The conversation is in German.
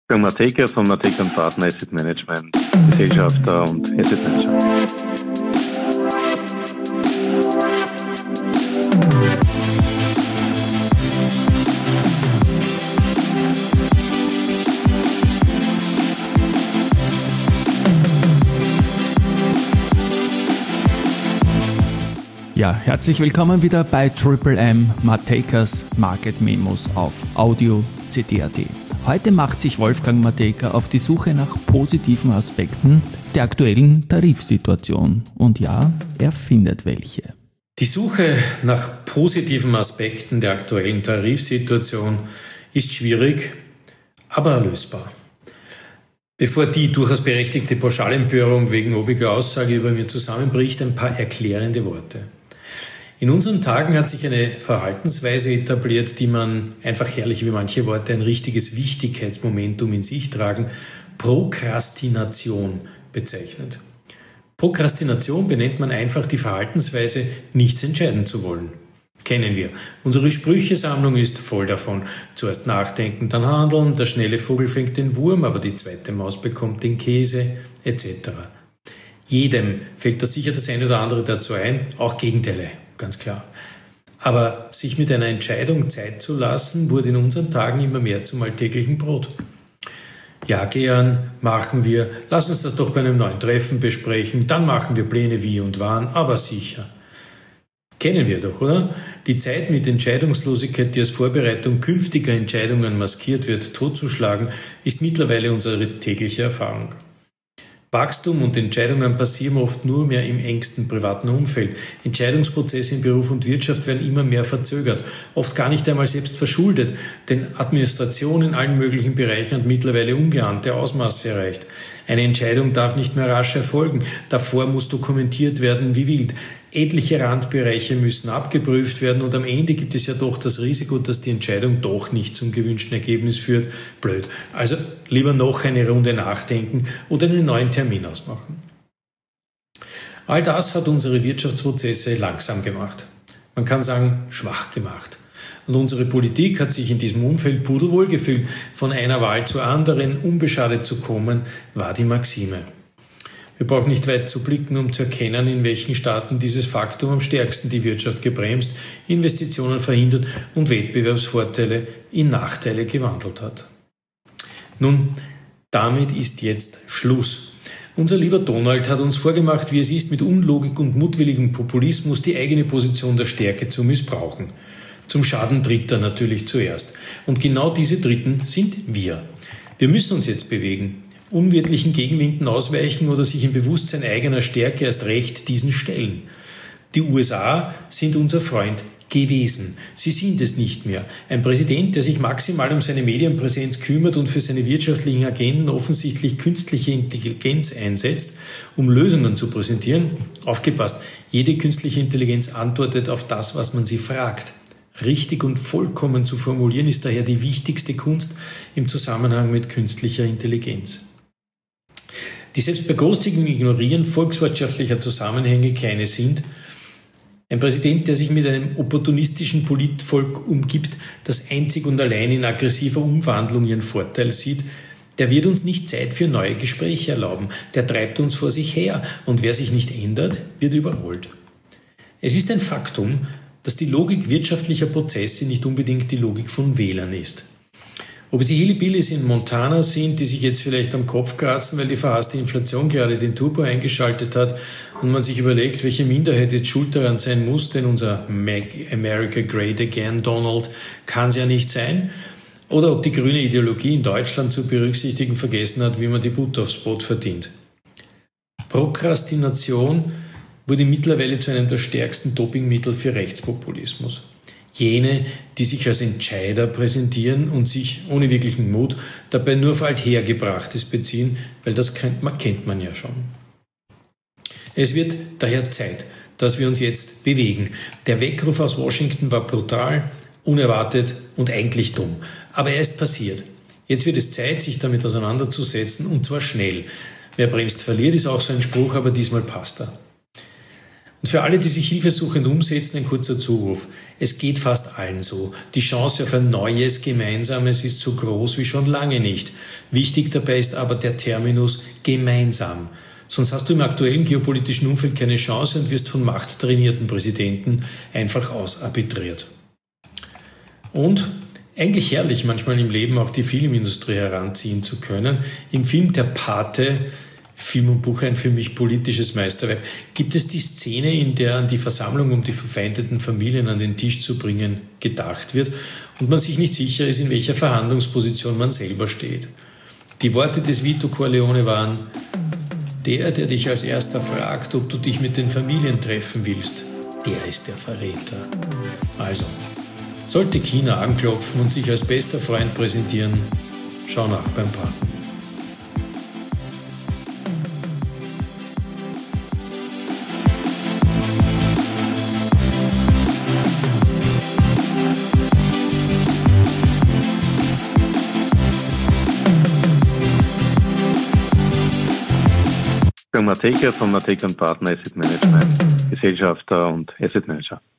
Mateka von Mateka & Partner Asset Management, Gesellschafter und Asset Manager. Ja, herzlich willkommen wieder bei Triple M Matekas Market Memos auf Audio CD.at. Heute macht sich Wolfgang Mateka auf die Suche nach positiven Aspekten der aktuellen Tarifsituation. Und ja, er findet welche. Die Suche nach positiven Aspekten der aktuellen Tarifsituation ist schwierig, aber lösbar. Bevor die durchaus berechtigte Pauschalempörung wegen obiger Aussage über mir zusammenbricht, ein paar erklärende Worte. In unseren Tagen hat sich eine Verhaltensweise etabliert, die man einfach herrlich wie manche Worte ein richtiges Wichtigkeitsmomentum in sich tragen, Prokrastination bezeichnet. Prokrastination benennt man einfach die Verhaltensweise, nichts entscheiden zu wollen. Kennen wir. Unsere Sprüchesammlung ist voll davon. Zuerst nachdenken, dann handeln, der schnelle Vogel fängt den Wurm, aber die zweite Maus bekommt den Käse, etc. Jedem fällt da sicher das eine oder andere dazu ein, auch Gegenteile, ganz klar. Aber sich mit einer Entscheidung Zeit zu lassen, wurde in unseren Tagen immer mehr zum alltäglichen Brot. Ja, gern, machen wir, lass uns das doch bei einem neuen Treffen besprechen, dann machen wir Pläne wie und wann, aber sicher. Kennen wir doch, oder? Die Zeit mit Entscheidungslosigkeit, die als Vorbereitung künftiger Entscheidungen maskiert wird, totzuschlagen, ist mittlerweile unsere tägliche Erfahrung. Wachstum und Entscheidungen passieren oft nur mehr im engsten privaten Umfeld. Entscheidungsprozesse in Beruf und Wirtschaft werden immer mehr verzögert, oft gar nicht einmal selbst verschuldet, denn Administration in allen möglichen Bereichen hat mittlerweile ungeahnte Ausmaße erreicht. Eine Entscheidung darf nicht mehr rasch erfolgen, davor muss dokumentiert werden wie wild. Etliche Randbereiche müssen abgeprüft werden und am Ende gibt es ja doch das Risiko, dass die Entscheidung doch nicht zum gewünschten Ergebnis führt. Blöd. Also lieber noch eine Runde nachdenken oder einen neuen Termin ausmachen. All das hat unsere Wirtschaftsprozesse langsam gemacht. Man kann sagen, schwach gemacht. Und unsere Politik hat sich in diesem Umfeld pudelwohl gefühlt. Von einer Wahl zur anderen unbeschadet zu kommen, war die Maxime. Wir brauchen nicht weit zu blicken, um zu erkennen, in welchen Staaten dieses Faktum am stärksten die Wirtschaft gebremst, Investitionen verhindert und Wettbewerbsvorteile in Nachteile gewandelt hat. Nun, damit ist jetzt Schluss. Unser lieber Donald hat uns vorgemacht, wie es ist, mit Unlogik und mutwilligem Populismus die eigene Position der Stärke zu missbrauchen. Zum Schaden Dritter natürlich zuerst. Und genau diese Dritten sind wir. Wir müssen uns jetzt bewegen, unwirtlichen Gegenwinden ausweichen oder sich im Bewusstsein eigener Stärke erst recht diesen stellen. Die USA sind unser Freund gewesen. Sie sind es nicht mehr. Ein Präsident, der sich maximal um seine Medienpräsenz kümmert und für seine wirtschaftlichen Agenden offensichtlich künstliche Intelligenz einsetzt, um Lösungen zu präsentieren. Aufgepasst, jede künstliche Intelligenz antwortet auf das, was man sie fragt. Richtig und vollkommen zu formulieren ist daher die wichtigste Kunst im Zusammenhang mit künstlicher Intelligenz. Die selbst bei großzügigem Ignorieren volkswirtschaftlicher Zusammenhänge keine sind. Ein Präsident, der sich mit einem opportunistischen Politvolk umgibt, das einzig und allein in aggressiver Umwandlung ihren Vorteil sieht, der wird uns nicht Zeit für neue Gespräche erlauben. Der treibt uns vor sich her und wer sich nicht ändert, wird überholt. Es ist ein Faktum, dass die Logik wirtschaftlicher Prozesse nicht unbedingt die Logik von Wählern ist. Ob es die Hillbillies in Montana sind, die sich jetzt vielleicht am Kopf kratzen, weil die verhasste Inflation gerade den Turbo eingeschaltet hat und man sich überlegt, welche Minderheit jetzt schuld daran sein muss, denn unser Make America Great Again Donald kann es ja nicht sein. Oder ob die grüne Ideologie in Deutschland zu berücksichtigen vergessen hat, wie man die Butter aufs Brot verdient. Prokrastination wurde mittlerweile zu einem der stärksten Dopingmittel für Rechtspopulismus. Jene, die sich als Entscheider präsentieren und sich ohne wirklichen Mut dabei nur auf Althergebrachtes beziehen, weil das kennt man ja schon. Es wird daher Zeit, dass wir uns jetzt bewegen. Der Weckruf aus Washington war brutal, unerwartet und eigentlich dumm. Aber er ist passiert. Jetzt wird es Zeit, sich damit auseinanderzusetzen und zwar schnell. Wer bremst, verliert, ist auch so ein Spruch, aber diesmal passt er. Und Für alle, die sich hilfesuchend umsetzen, ein kurzer Zuruf. Es geht fast allen so. Die Chance auf ein neues Gemeinsames ist so groß wie schon lange nicht. Wichtig dabei ist aber der Terminus gemeinsam. Sonst hast du im aktuellen geopolitischen Umfeld keine Chance und wirst von machttrainierten Präsidenten einfach ausarbitriert. Und eigentlich herrlich, manchmal im Leben auch die Filmindustrie heranziehen zu können. Im Film Der Pate, Film und Buch ein für mich politisches Meisterwerk, gibt es die Szene, in der an die Versammlung, um die verfeindeten Familien an den Tisch zu bringen, gedacht wird und man sich nicht sicher ist, in welcher Verhandlungsposition man selber steht. Die Worte des Vito Corleone waren: Der dich als erster fragt, ob du dich mit den Familien treffen willst, der ist der Verräter. Also, sollte China anklopfen und sich als bester Freund präsentieren, schau nach beim Paten. Matejka von Matejka & Partner Asset Management, Gesellschafter und Asset Manager.